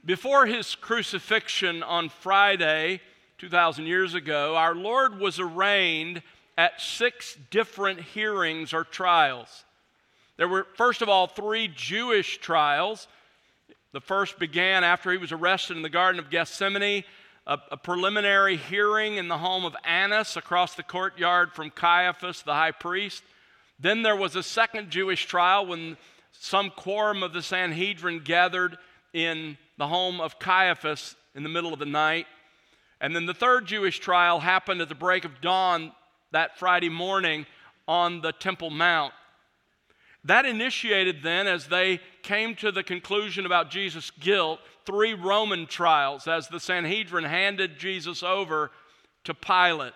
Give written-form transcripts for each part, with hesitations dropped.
Before his crucifixion on Friday, 2,000 years ago, our Lord was arraigned at 6 different hearings or trials. There were, first of all, 3 Jewish trials. The first began after he was arrested in the Garden of Gethsemane, a preliminary hearing in the home of Annas across the courtyard from Caiaphas, the high priest. Then there was a second Jewish trial when some quorum of the Sanhedrin gathered in the home of Caiaphas in the middle of the night. And then the third Jewish trial happened at the break of dawn that Friday morning on the Temple Mount. That initiated then, as they came to the conclusion about Jesus' guilt, 3 Roman trials as the Sanhedrin handed Jesus over to Pilate.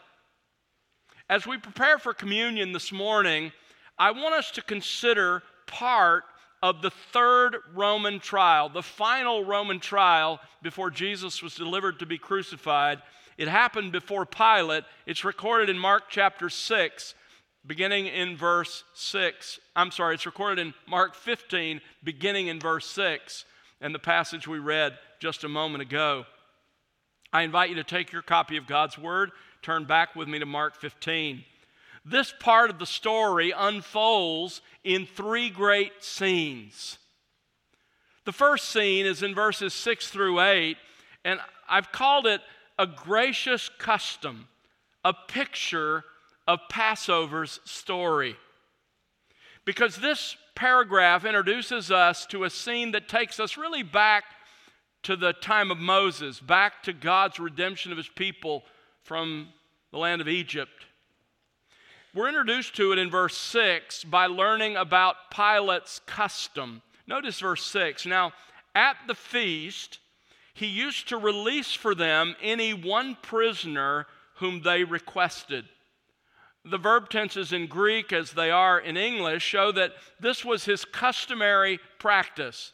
As we prepare for communion this morning, I want us to consider part of the 3rd Roman trial, the final Roman trial before Jesus was delivered to be crucified. It happened before Pilate. It's recorded in Mark chapter 6, beginning in verse 6. It's recorded in Mark 15, beginning in verse 6, and the passage we read just a moment ago. I invite you to take your copy of God's Word, turn back with me to Mark 15. This part of the story unfolds in 3 great scenes. The first scene is in verses 6 through 8, and I've called it a gracious custom, a picture of Passover's story. Because this paragraph introduces us to a scene that takes us really back to the time of Moses, back to God's redemption of his people from the land of Egypt. We're introduced to it in verse 6 by learning about Pilate's custom. Notice verse 6. Now, at the feast, he used to release for them any one prisoner whom they requested. The verb tenses in Greek, as they are in English, show that this was his customary practice.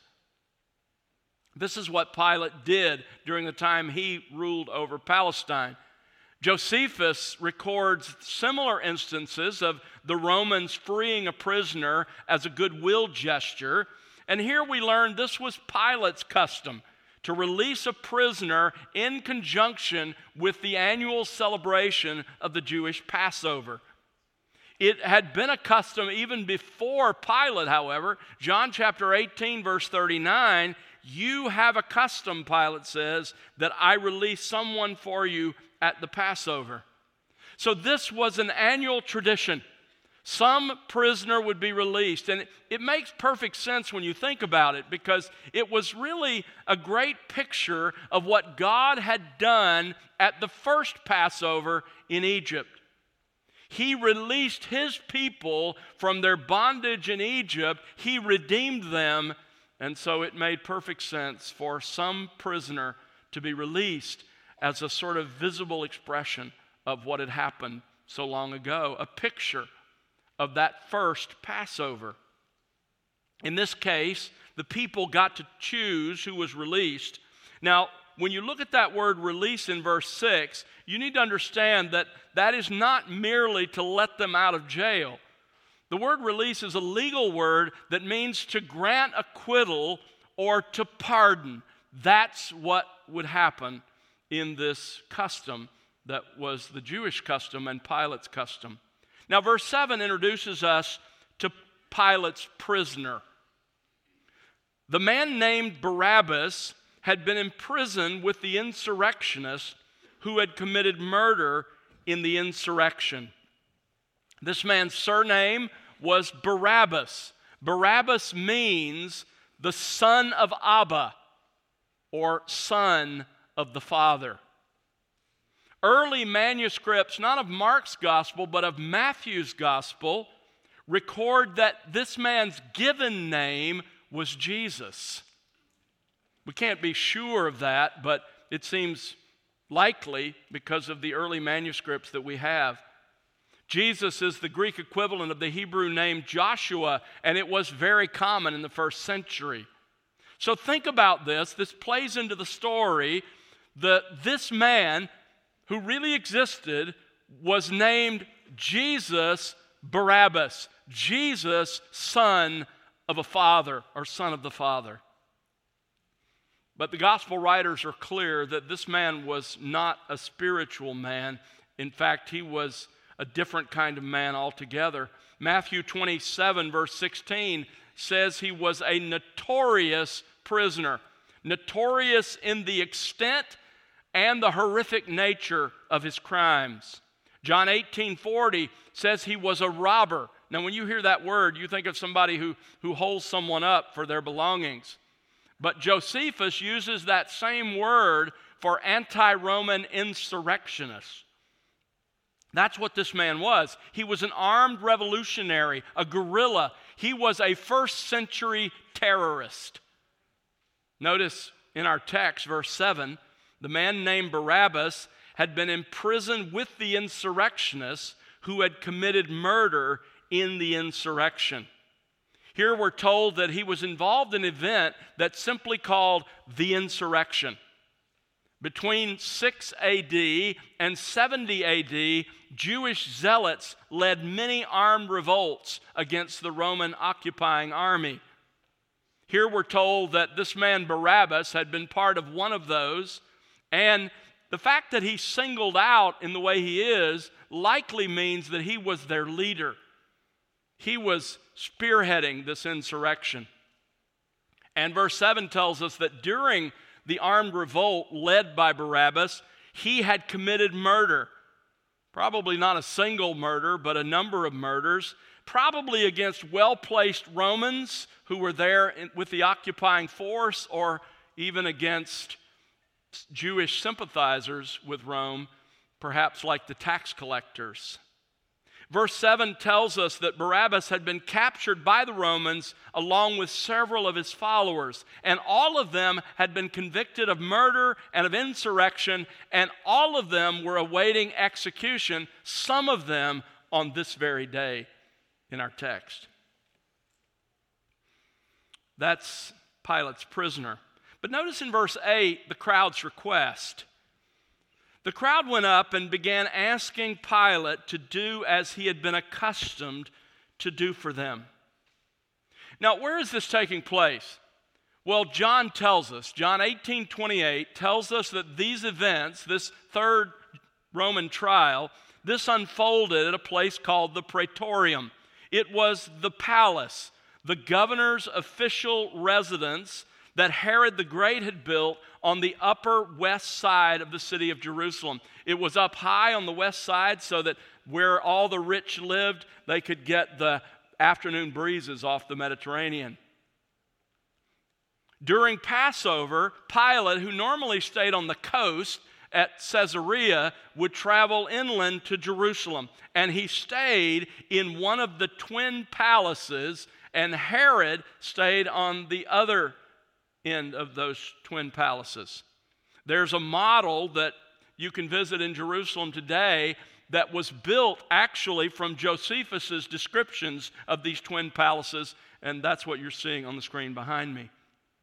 This is what Pilate did during the time he ruled over Palestine. Josephus records similar instances of the Romans freeing a prisoner as a goodwill gesture. And here we learn this was Pilate's custom, to release a prisoner in conjunction with the annual celebration of the Jewish Passover. It had been a custom even before Pilate, however. John chapter 18, verse 39, "You have a custom," Pilate says, "that I release someone for you at the Passover." So this was an annual tradition. Some prisoner would be released. And it makes perfect sense when you think about it, because it was really a great picture of what God had done at the first Passover in Egypt. He released his people from their bondage in Egypt. He redeemed them. And so it made perfect sense for some prisoner to be released as a sort of visible expression of what had happened so long ago, a picture of that first Passover. In this case, the people got to choose who was released. Now, when you look at that word release in verse 6, you need to understand that that is not merely to let them out of jail. The word release is a legal word that means to grant acquittal or to pardon. That's what would happen in this custom that was the Jewish custom and Pilate's custom. Now, verse 7 introduces us to Pilate's prisoner. The man named Barabbas had been imprisoned with the insurrectionists who had committed murder in the insurrection. This man's surname was Barabbas. Barabbas means the son of Abba, or son of the Father. Early manuscripts, not of Mark's gospel, but of Matthew's gospel, record that this man's given name was Jesus. We can't be sure of that, but it seems likely because of the early manuscripts that we have. Jesus is the Greek equivalent of the Hebrew name Joshua, and it was very common in the first century. So think about this. This plays into the story that this man who really existed was named Jesus Barabbas, Jesus, son of a father, or son of the Father. But the gospel writers are clear that this man was not a spiritual man. In fact, he was a different kind of man altogether. Matthew 27, verse 16, says he was a notorious prisoner. Notorious in the extent and the horrific nature of his crimes. John 18:40 says he was a robber. Now, when you hear that word, you think of somebody who holds someone up for their belongings. But Josephus uses that same word for anti-Roman insurrectionist. That's what this man was. He was an armed revolutionary, a guerrilla. He was a first-century terrorist. Notice in our text, verse 7, the man named Barabbas had been imprisoned with the insurrectionists who had committed murder in the insurrection. Here we're told that he was involved in an event that's simply called the insurrection. Between 6 AD and 70 AD, Jewish zealots led many armed revolts against the Roman occupying army. Here we're told that this man Barabbas had been part of one of those, and the fact that he's singled out in the way he is likely means that he was their leader. He was spearheading this insurrection. And verse 7 tells us that during the armed revolt led by Barabbas, he had committed murder. Probably not a single murder, but a number of murders, probably against well-placed Romans who were there with the occupying force, or even against Jewish sympathizers with Rome, perhaps like the tax collectors. Verse 7 tells us that Barabbas had been captured by the Romans along with several of his followers, and all of them had been convicted of murder and of insurrection, and all of them were awaiting execution, some of them on this very day in our text. That's Pilate's prisoner. But notice in verse 8 the crowd's request. The crowd went up and began asking Pilate to do as he had been accustomed to do for them. Now, where is this taking place? Well, John tells us, John 18:28 tells us that these events, this third Roman trial, this unfolded at a place called the Praetorium. It was the palace, the governor's official residence that Herod the Great had built on the upper west side of the city of Jerusalem. It was up high on the west side so that where all the rich lived, they could get the afternoon breezes off the Mediterranean. During Passover, Pilate, who normally stayed on the coast at Caesarea, would travel inland to Jerusalem. And he stayed in one of the twin palaces, and Herod stayed on the other end of those twin palaces. There's a model that you can visit in Jerusalem today that was built actually from Josephus' descriptions of these twin palaces, and that's what you're seeing on the screen behind me.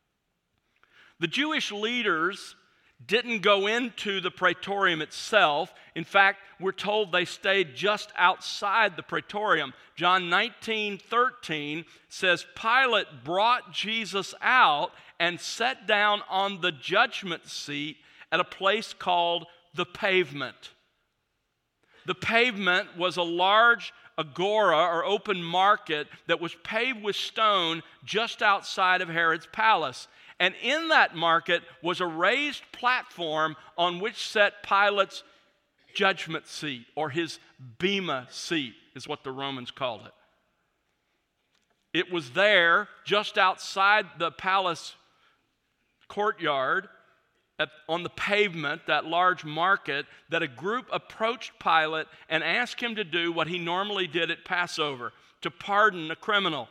The Jewish leaders didn't go into the Praetorium itself. In fact, we're told they stayed just outside the Praetorium. John 19:13 says, Pilate brought Jesus out and sat down on the judgment seat at a place called the Pavement. The Pavement was a large agora or open market that was paved with stone just outside of Herod's palace. And in that market was a raised platform on which sat Pilate's judgment seat, or his bema seat is what the Romans called it. It was there, just outside the palace courtyard, on the pavement, that large market, that a group approached Pilate and asked him to do what he normally did at Passover, to pardon a criminal.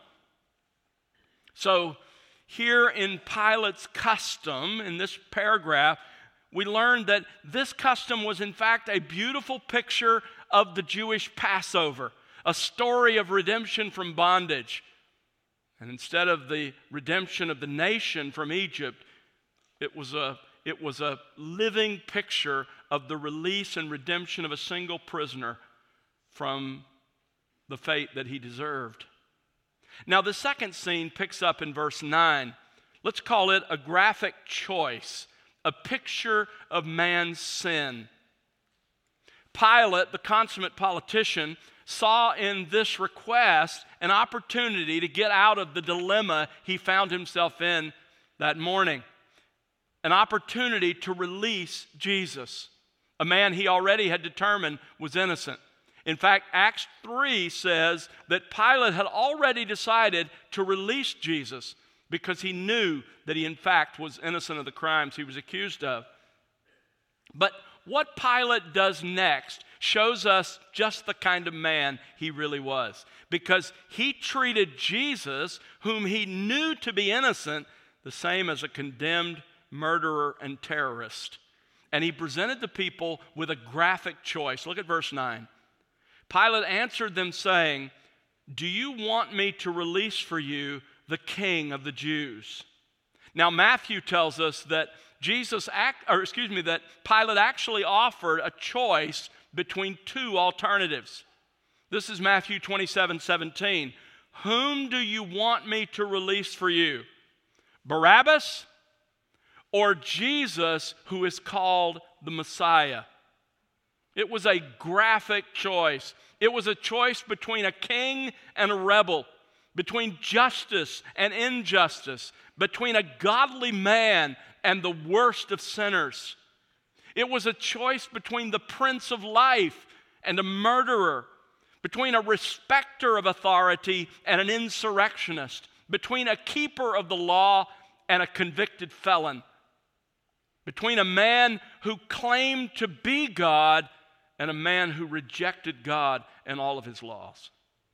So, here in Pilate's custom, in this paragraph, we learned that this custom was in fact a beautiful picture of the Jewish Passover, a story of redemption from bondage. And instead of the redemption of the nation from Egypt, it was a living picture of the release and redemption of a single prisoner from the fate that he deserved. Now, the second scene picks up in verse 9. Let's call it a graphic choice, a picture of man's sin. Pilate, the consummate politician, saw in this request an opportunity to get out of the dilemma he found himself in that morning. An opportunity to release Jesus, a man he already had determined was innocent. In fact, Acts 3 says that Pilate had already decided to release Jesus because he knew that he in fact was innocent of the crimes he was accused of. But what Pilate does next shows us just the kind of man he really was, because he treated Jesus, whom he knew to be innocent, the same as a condemned murderer and terrorist. And he presented the people with a graphic choice. Look at verse 9. Pilate answered them saying, "Do you want me to release for you the King of the Jews?" Now Matthew tells us that that Pilate actually offered a choice between two alternatives. This is Matthew 27:17. Whom do you want me to release for you? Barabbas or Jesus, who is called the Messiah? It was a graphic choice. It was a choice between a king and a rebel, between justice and injustice, between a godly man and the worst of sinners. It was a choice between the Prince of Life and a murderer, between a respecter of authority and an insurrectionist, between a keeper of the law and a convicted felon, between a man who claimed to be God and a man who rejected God and all of his laws.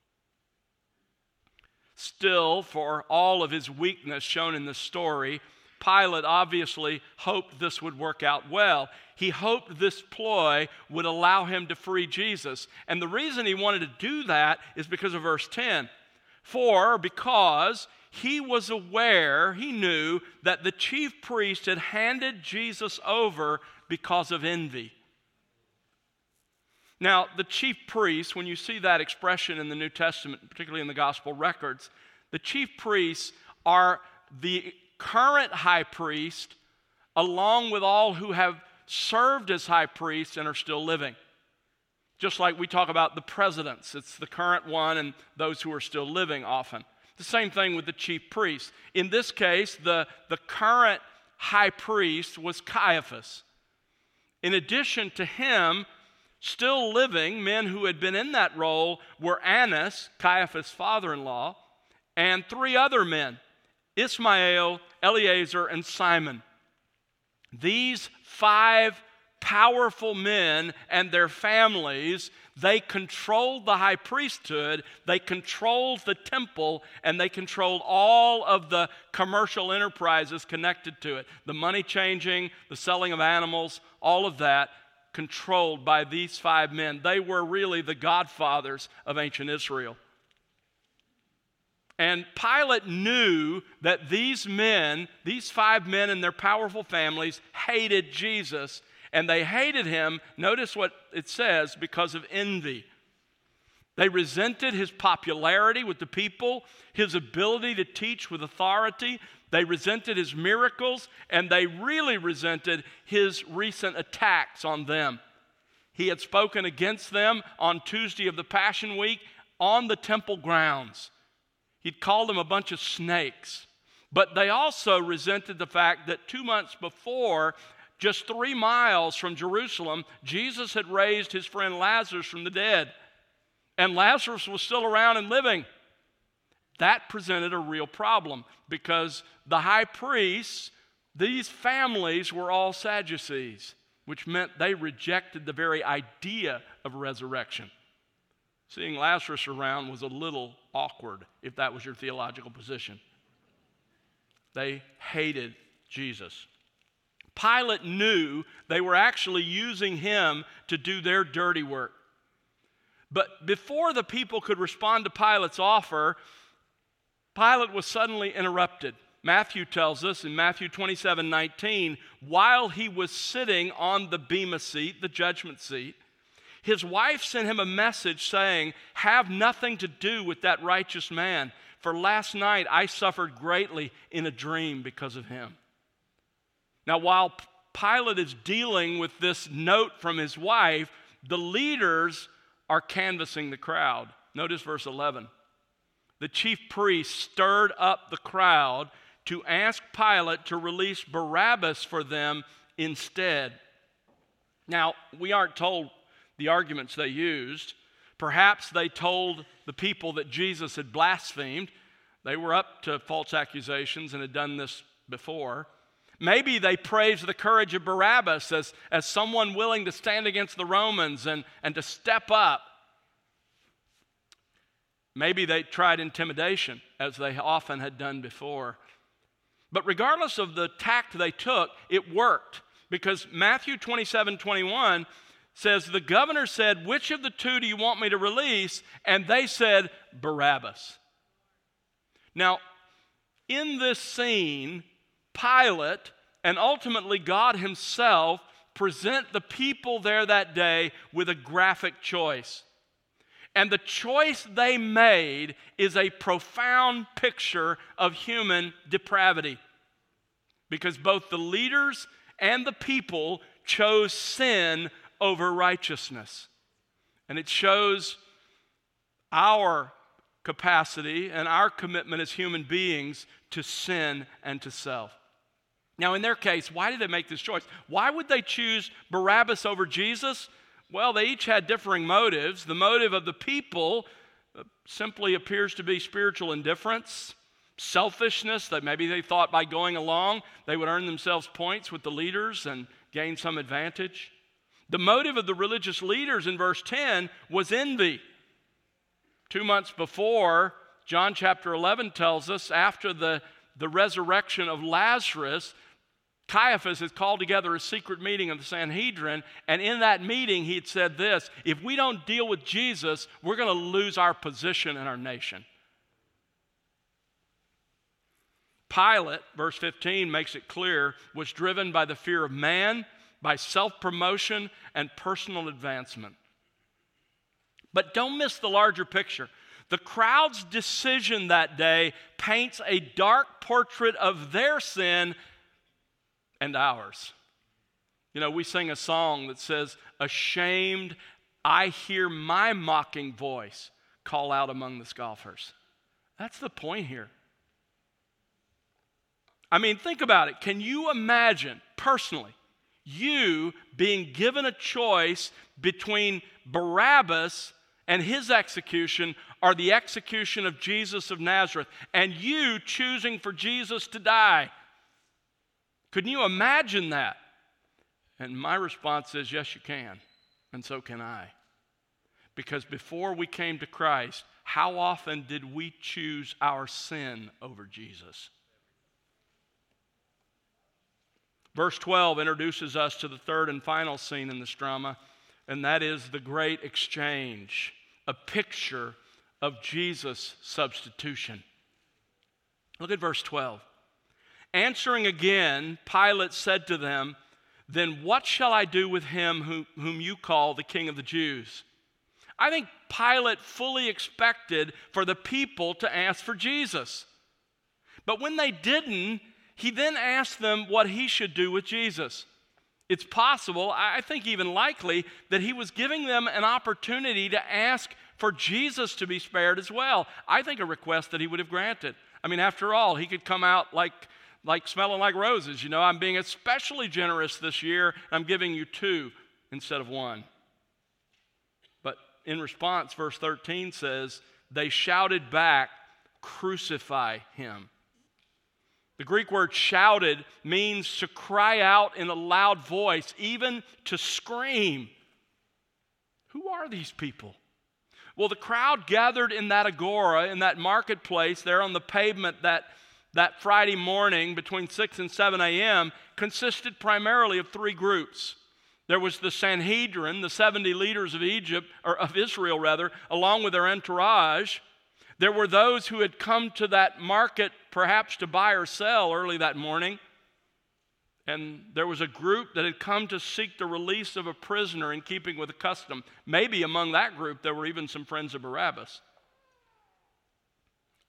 Still, for all of his weakness shown in the story, Pilate obviously hoped this would work out well. He hoped this ploy would allow him to free Jesus. And the reason he wanted to do that is because of verse 10. Because he was aware, he knew, that the chief priest had handed Jesus over because of envy. Now, the chief priests, when you see that expression in the New Testament, particularly in the gospel records, the chief priests are the current high priest, along with all who have served as high priests and are still living. Just like we talk about the presidents, it's the current one and those who are still living often. The same thing with the chief priests. In this case, the current high priest was Caiaphas. In addition to him, still living, men who had been in that role were Annas, Caiaphas' father-in-law, and three other men, Ismael, Eleazar, and Simon. These five powerful men and their families, they controlled the high priesthood, they controlled the temple, and they controlled all of the commercial enterprises connected to it. The money changing, the selling of animals, all of that controlled by these five men. They were really the godfathers of ancient Israel. And Pilate knew that these men, these five men and their powerful families, hated Jesus. And they hated him, notice what it says, because of envy. They resented his popularity with the people, his ability to teach with authority. They resented his miracles, and they really resented his recent attacks on them. He had spoken against them on Tuesday of the Passion Week on the temple grounds. He'd called them a bunch of snakes. But they also resented the fact that 2 months before, just 3 miles from Jerusalem, Jesus had raised his friend Lazarus from the dead. And Lazarus was still around and living. That presented a real problem because the high priests, these families were all Sadducees, which meant they rejected the very idea of resurrection. Seeing Lazarus around was a little awkward if that was your theological position. They hated Jesus. Pilate knew they were actually using him to do their dirty work. But before the people could respond to Pilate's offer, Pilate was suddenly interrupted. Matthew tells us in Matthew 27:19, while he was sitting on the bema seat, the judgment seat, his wife sent him a message saying, "Have nothing to do with that righteous man, for last night I suffered greatly in a dream because of him." Now, while Pilate is dealing with this note from his wife, the leaders are canvassing the crowd. Notice verse 11. The chief priests stirred up the crowd to ask Pilate to release Barabbas for them instead. Now, we aren't told the arguments they used. Perhaps they told the people that Jesus had blasphemed. They were up to false accusations and had done this before. Maybe they praised the courage of Barabbas as someone willing to stand against the Romans and to step up. Maybe they tried intimidation, as they often had done before. But regardless of the tact they took, it worked. Because Matthew 27:21 says, the governor said, "Which of the two do you want me to release?" And they said, "Barabbas." Now, in this scene, Pilate and ultimately God himself present the people there that day with a graphic choice. And the choice they made is a profound picture of human depravity. Because both the leaders and the people chose sin over righteousness. And it shows our capacity and our commitment as human beings to sin and to self. Now, in their case, why did they make this choice? Why would they choose Barabbas over Jesus? Well, they each had differing motives. The motive of the people simply appears to be spiritual indifference, selfishness, that maybe they thought by going along they would earn themselves points with the leaders and gain some advantage. The motive of the religious leaders in verse 10 was envy. 2 months before, John chapter 11 tells us, after the resurrection of Lazarus, Caiaphas had called together a secret meeting of the Sanhedrin, and in that meeting he had said this: if we don't deal with Jesus, we're going to lose our position in our nation. Pilate, verse 15 makes it clear, was driven by the fear of man, by self-promotion, and personal advancement. But don't miss the larger picture. The crowd's decision that day paints a dark portrait of their sin and ours. You know, we sing a song that says, "Ashamed, I hear my mocking voice call out among the scoffers." That's the point here. I mean, think about it. Can you imagine, personally, you being given a choice between Barabbas and his execution or the execution of Jesus of Nazareth, and you choosing for Jesus to die? Couldn't you imagine that? And my response is, yes, you can, and so can I. Because before we came to Christ, how often did we choose our sin over Jesus? Verse 12 introduces us to the third and final scene in this drama, and that is the great exchange, a picture of Jesus' substitution. Look at verse 12. Answering again, Pilate said to them, "Then what shall I do with him whom you call the King of the Jews?" I think Pilate fully expected for the people to ask for Jesus. But when they didn't, he then asked them what he should do with Jesus. It's possible, I think even likely, that he was giving them an opportunity to ask for Jesus to be spared as well. I think a request that he would have granted. I mean, after all, he could come out like smelling like roses. You know, I'm being especially generous this year, and I'm giving you 2 instead of 1. But in response, verse 13 says, they shouted back, "Crucify him." The Greek word shouted means to cry out in a loud voice, even to scream. Who are these people? Well, the crowd gathered in that agora, in that marketplace there on the pavement that Friday morning between 6 and 7 a.m. consisted primarily of 3 groups. There was the Sanhedrin, the 70 leaders of Israel, along with their entourage. There were those who had come to that market perhaps to buy or sell early that morning. And there was a group that had come to seek the release of a prisoner in keeping with the custom. Maybe among that group there were even some friends of Barabbas.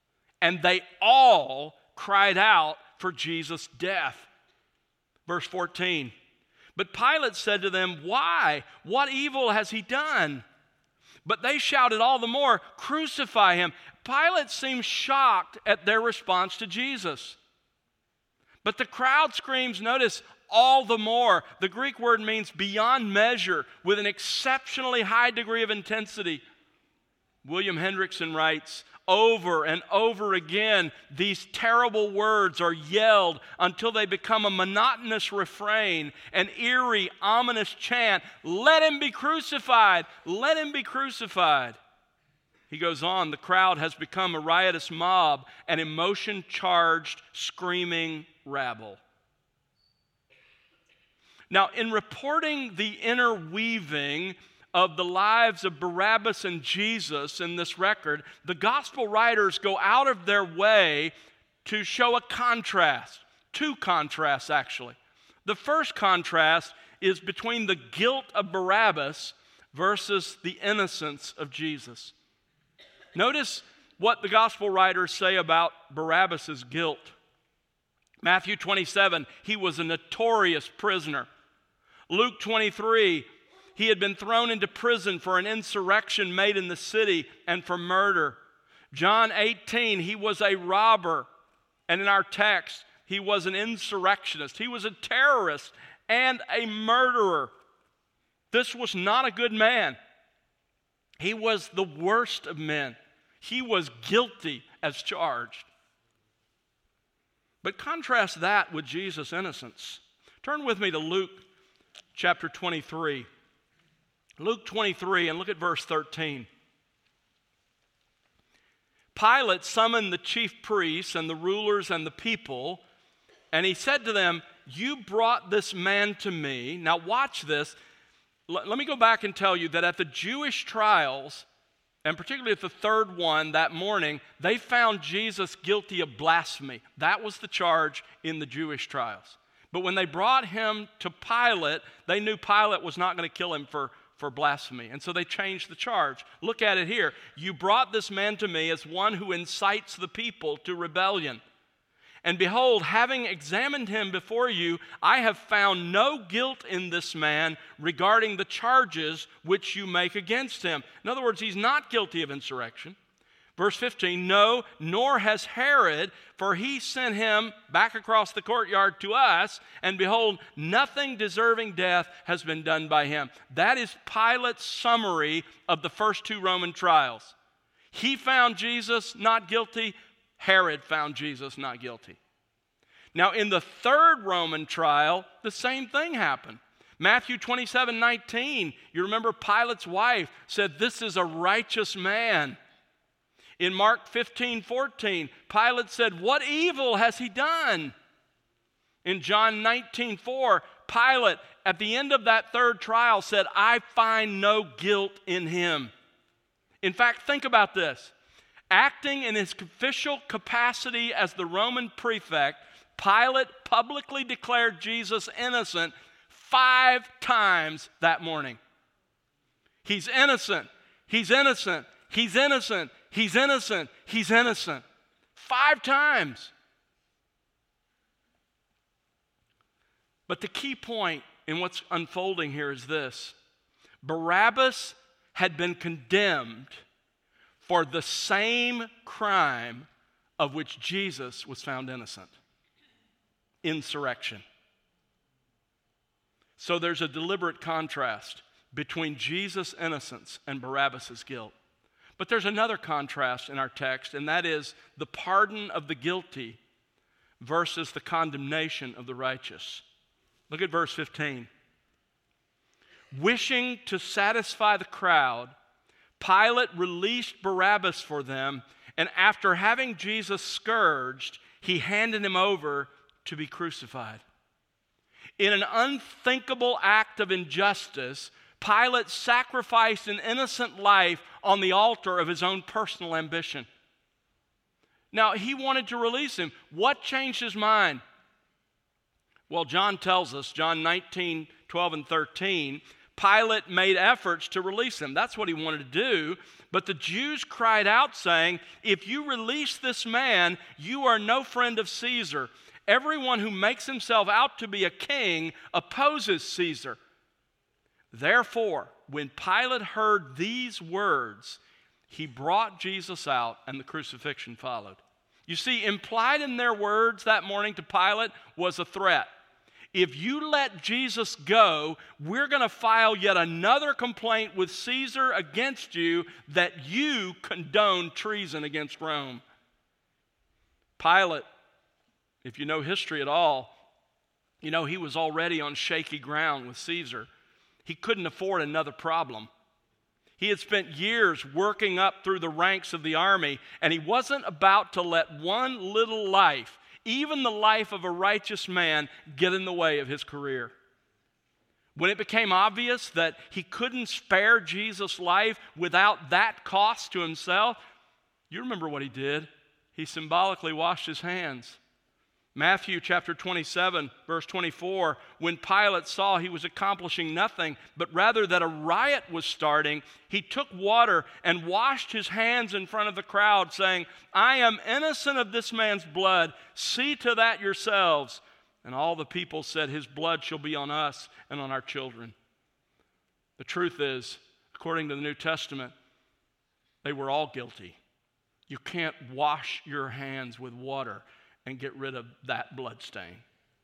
and they all cried out for Jesus' death. Verse 14, but Pilate said to them, why? What evil has he done? But they shouted all the more, crucify him. Pilate seems shocked at their response to Jesus. But the crowd screams, notice, all the more. The Greek word means beyond measure, with an exceptionally high degree of intensity. William Hendrickson writes, over and over again, these terrible words are yelled until they become a monotonous refrain, an eerie, ominous chant, let him be crucified, let him be crucified. He goes on, the crowd has become a riotous mob, an emotion-charged, screaming rabble. Now, in reporting the interweaving of the lives of Barabbas and Jesus in this record, the gospel writers go out of their way to show a contrast, two contrasts actually. The first contrast is between the guilt of Barabbas versus the innocence of Jesus. Notice what the gospel writers say about Barabbas' guilt. Matthew 27, he was a notorious prisoner. Luke 23, he had been thrown into prison for an insurrection made in the city and for murder. John 18, he was a robber. And in our text, he was an insurrectionist. He was a terrorist and a murderer. This was not a good man. He was the worst of men. He was guilty as charged. But contrast that with Jesus' innocence. Turn with me to Luke chapter 23. Luke 23, and look at verse 13. Pilate summoned the chief priests and the rulers and the people, and he said to them, you brought this man to me. Now watch this. Let me go back and tell you that at the Jewish trials, and particularly at the third one that morning, they found Jesus guilty of blasphemy. That was the charge in the Jewish trials. But when they brought him to Pilate, they knew Pilate was not going to kill him for blasphemy. And so they changed the charge. Look at it here. You brought this man to me as one who incites the people to rebellion. And behold, having examined him before you, I have found no guilt in this man regarding the charges which you make against him. In other words, he's not guilty of insurrection. Verse 15, no, nor has Herod, for he sent him back across the courtyard to us, and behold, nothing deserving death has been done by him. That is Pilate's summary of the first two Roman trials. He found Jesus not guilty. Herod found Jesus not guilty. Now, in the third Roman trial, the same thing happened. Matthew 27:19, you remember Pilate's wife said, this is a righteous man. In Mark 15:14, Pilate said, what evil has he done? In John 19:4, Pilate, at the end of that third trial, said, I find no guilt in him. In fact, think about this. Acting in his official capacity as the Roman prefect, Pilate publicly declared Jesus innocent 5 times that morning. He's innocent. He's innocent. He's innocent. He's innocent. He's innocent. 5 times. But the key point in what's unfolding here is this. Barabbas had been condemned for the same crime of which Jesus was found innocent. Insurrection. So there's a deliberate contrast between Jesus' innocence and Barabbas' guilt. But there's another contrast in our text, and that is the pardon of the guilty versus the condemnation of the righteous. Look at verse 15. Wishing to satisfy the crowd, Pilate released Barabbas for them, and after having Jesus scourged, he handed him over to be crucified. In an unthinkable act of injustice, Pilate sacrificed an innocent life on the altar of his own personal ambition. Now, he wanted to release him. What changed his mind? Well, John tells us, John 19:12 and 13, Pilate made efforts to release him. That's what he wanted to do. But the Jews cried out, saying, "If you release this man, you are no friend of Caesar. Everyone who makes himself out to be a king opposes Caesar." Therefore, when Pilate heard these words, he brought Jesus out, and the crucifixion followed. You see, implied in their words that morning to Pilate was a threat. If you let Jesus go, we're going to file yet another complaint with Caesar against you that you condone treason against Rome. Pilate, if you know history at all, you know he was already on shaky ground with Caesar. He couldn't afford another problem. He had spent years working up through the ranks of the army, and he wasn't about to let one little life, even the life of a righteous man, get in the way of his career. When it became obvious that he couldn't spare Jesus' life without that cost to himself, you remember what he did. He symbolically washed his hands. Matthew chapter 27, verse 24, when Pilate saw he was accomplishing nothing, but rather that a riot was starting, he took water and washed his hands in front of the crowd, saying, "I am innocent of this man's blood. See to that yourselves." And all the people said, "His blood shall be on us and on our children." The truth is, according to the New Testament, they were all guilty. You can't wash your hands with water and get rid of that blood stain.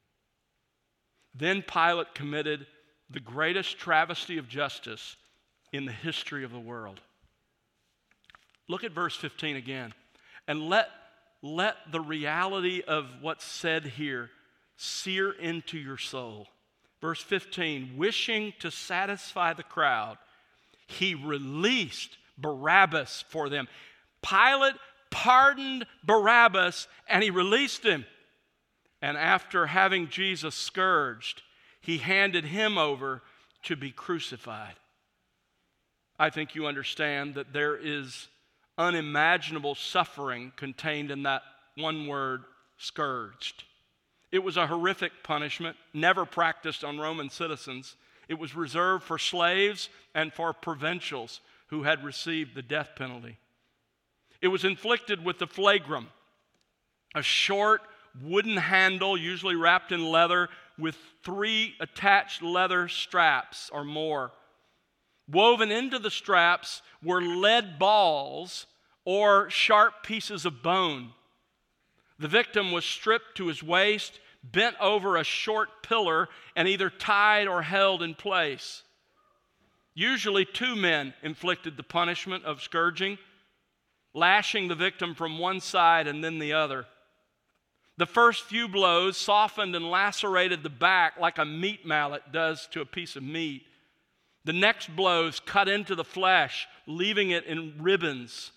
Then Pilate committed the greatest travesty of justice in the history of the world. Look at verse 15 again, and let the reality of what's said here sear into your soul. Verse 15, wishing to satisfy the crowd, he released Barabbas for them. Pilate pardoned Barabbas, and he released him. And after having Jesus scourged, he handed him over to be crucified. I think you understand that there is unimaginable suffering contained in that one word, scourged. It was a horrific punishment, never practiced on Roman citizens. It was reserved for slaves and for provincials who had received the death penalty. It was inflicted with the flagrum, a short wooden handle, usually wrapped in leather, with 3 attached leather straps or more. Woven into the straps were lead balls or sharp pieces of bone. The victim was stripped to his waist, bent over a short pillar, and either tied or held in place. Usually 2 men inflicted the punishment of scourging, lashing the victim from one side and then the other. The first few blows softened and lacerated the back like a meat mallet does to a piece of meat. The next blows cut into the flesh, leaving it in ribbons.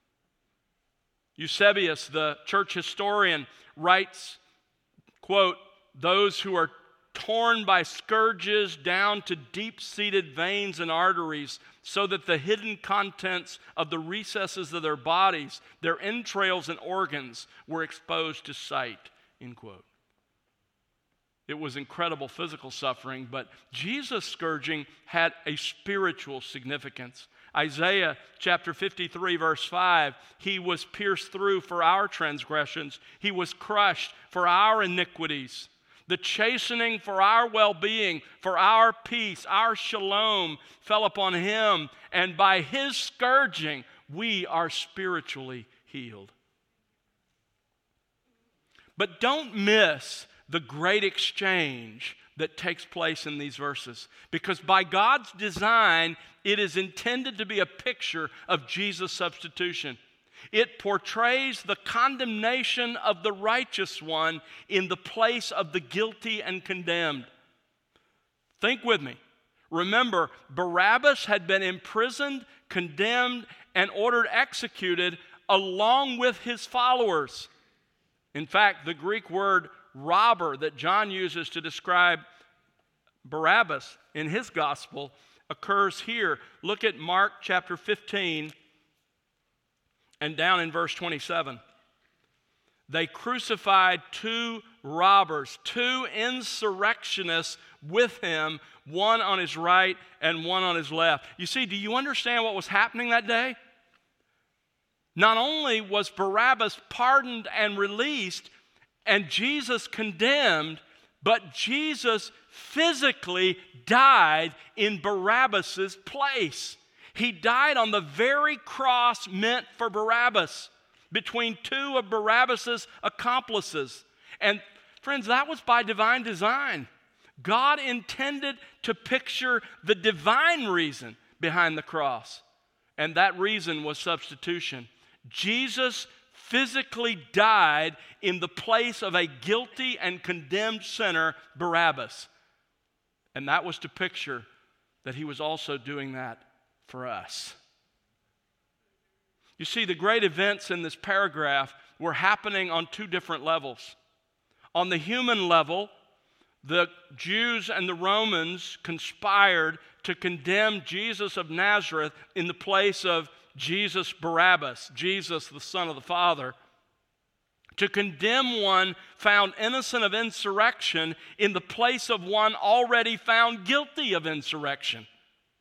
Eusebius, the church historian, writes, quote, "Those who are torn by scourges down to deep-seated veins and arteries, so that the hidden contents of the recesses of their bodies, their entrails and organs, were exposed to sight," end quote. It was incredible physical suffering, but Jesus' scourging had a spiritual significance. Isaiah chapter 53, verse 5, "He was pierced through for our transgressions. He was crushed for our iniquities. The chastening for our well-being, for our peace, our shalom, fell upon him, and by his scourging we are spiritually healed." But don't miss the great exchange that takes place in these verses, because by God's design, it is intended to be a picture of Jesus' substitution. It portrays the condemnation of the righteous one in the place of the guilty and condemned. Think with me. Remember, Barabbas had been imprisoned, condemned, and ordered executed along with his followers. In fact, the Greek word robber that John uses to describe Barabbas in his gospel occurs here. Look at Mark chapter 15 and down in verse 27. "They crucified 2 robbers, two insurrectionists with him, one on his right and one on his left. You see, do you understand what was happening that day? Not only was Barabbas pardoned and released and Jesus condemned, but Jesus physically died in Barabbas' place. He died on the very cross meant for Barabbas, between two of Barabbas' accomplices. And friends, that was by divine design. God intended to picture the divine reason behind the cross, and that reason was substitution. Jesus physically died in the place of a guilty and condemned sinner, Barabbas. And that was to picture that he was also doing that for us. You see, the great events in this paragraph were happening on two different levels. On the human level, the Jews and the Romans conspired to condemn Jesus of Nazareth in the place of Jesus Barabbas, Jesus the Son of the Father, to condemn one found innocent of insurrection in the place of one already found guilty of insurrection.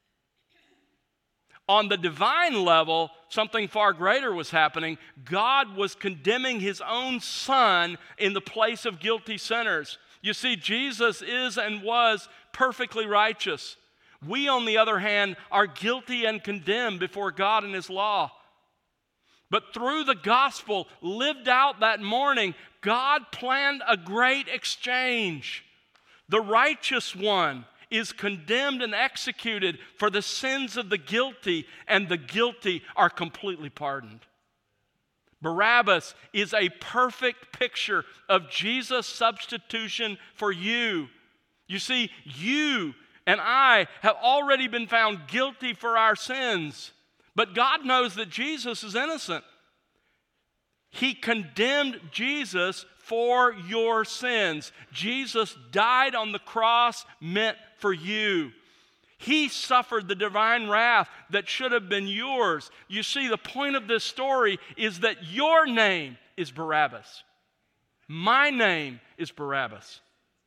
On the divine level, something far greater was happening. God was condemning his own Son in the place of guilty sinners. You see, Jesus is and was perfectly righteous. We, on the other hand, are guilty and condemned before God and his law. But through the gospel lived out that morning, God planned a great exchange. The righteous one is condemned and executed for the sins of the guilty, and the guilty are completely pardoned. Barabbas is a perfect picture of Jesus' substitution for you. You see, you and I have already been found guilty for our sins, but God knows that Jesus is innocent. He condemned Jesus for your sins. Jesus died on the cross meant for you. He suffered the divine wrath that should have been yours. You see, the point of this story is that your name is Barabbas. My name is Barabbas.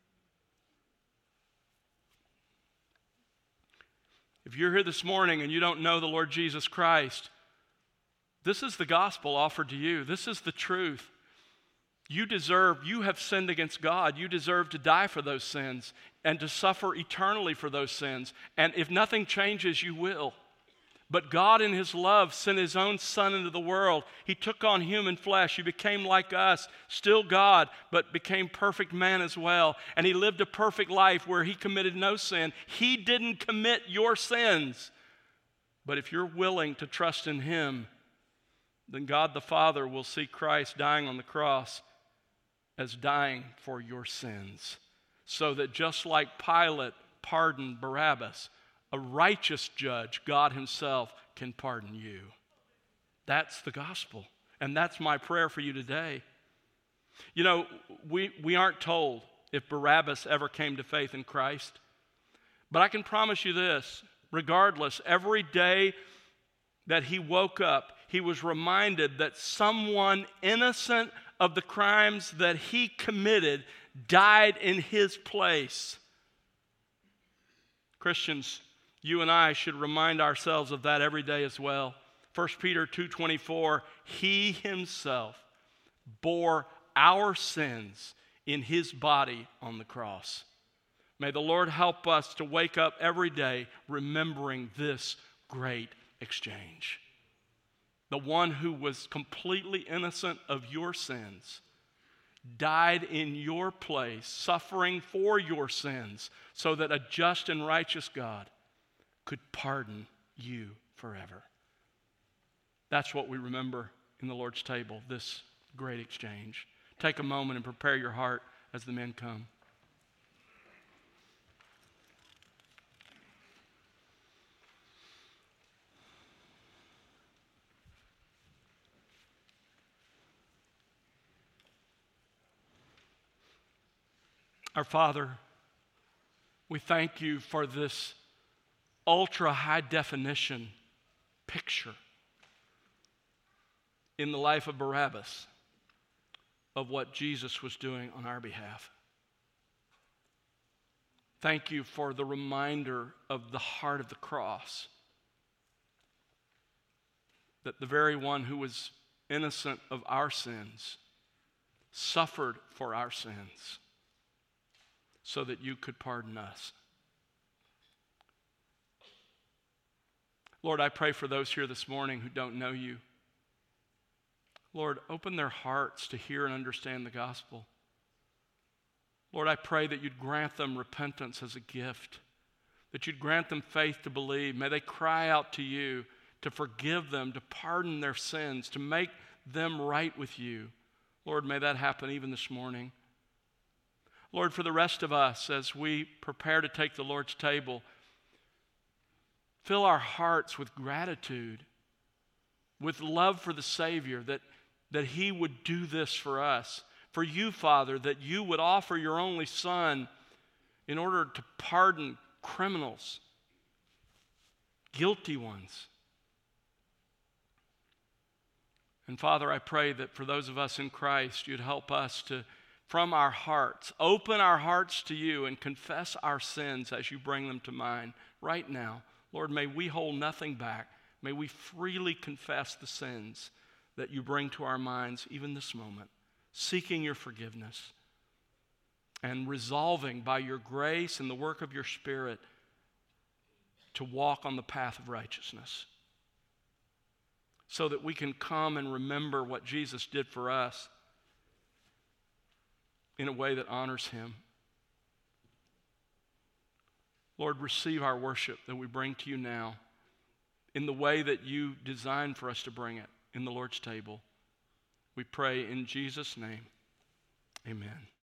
If you're here this morning and you don't know the Lord Jesus Christ, this is the gospel offered to you. This is the truth. You have sinned against God. You deserve to die for those sins and to suffer eternally for those sins. And if nothing changes, you will. But God in his love sent his own Son into the world. He took on human flesh. He became like us, still God, but became perfect man as well. And he lived a perfect life where he committed no sin. He didn't commit your sins. But if you're willing to trust in him, then God the Father will see Christ dying on the cross as dying for your sins. So that just like Pilate pardoned Barabbas, a righteous judge, God himself, can pardon you. That's the gospel. And that's my prayer for you today. You know, we aren't told if Barabbas ever came to faith in Christ. But I can promise you this, regardless, every day that he woke up, he was reminded that someone innocent of the crimes that he committed died in his place. Christians, you and I should remind ourselves of that every day as well. 1 Peter 2:24, he himself bore our sins in his body on the cross. May the Lord help us to wake up every day remembering this great exchange. The one who was completely innocent of your sins died in your place, suffering for your sins, so that a just and righteous God could pardon you forever. That's what we remember in the Lord's table, this great exchange. Take a moment and prepare your heart as the men come. Our Father, we thank you for this ultra high definition picture in the life of Barabbas. of what Jesus was doing on our behalf. Thank you for the reminder of the heart of the cross, that the very one who was innocent of our sins suffered for our sins so that you could pardon us. Lord, I pray for those here this morning who don't know you. Lord, open their hearts to hear and understand the gospel. Lord, I pray that you'd grant them repentance as a gift, that you'd grant them faith to believe. May they cry out to you to forgive them, to pardon their sins, to make them right with you. Lord, may that happen even this morning. Lord, for the rest of us, as we prepare to take the Lord's table, fill our hearts with gratitude, with love for the Savior, that He would do this for us. For you, Father, that you would offer your only Son in order to pardon criminals, guilty ones. And Father, I pray that for those of us in Christ, you'd help us to, from our hearts, open our hearts to you and confess our sins as you bring them to mind right now. Lord, may we hold nothing back. May we freely confess the sins that you bring to our minds even this moment, seeking your forgiveness and resolving by your grace and the work of your Spirit to walk on the path of righteousness, so that we can come and remember what Jesus did for us in a way that honors him. Lord, receive our worship that we bring to you now in the way that you designed for us to bring it, in the Lord's table. We pray in Jesus' name. Amen.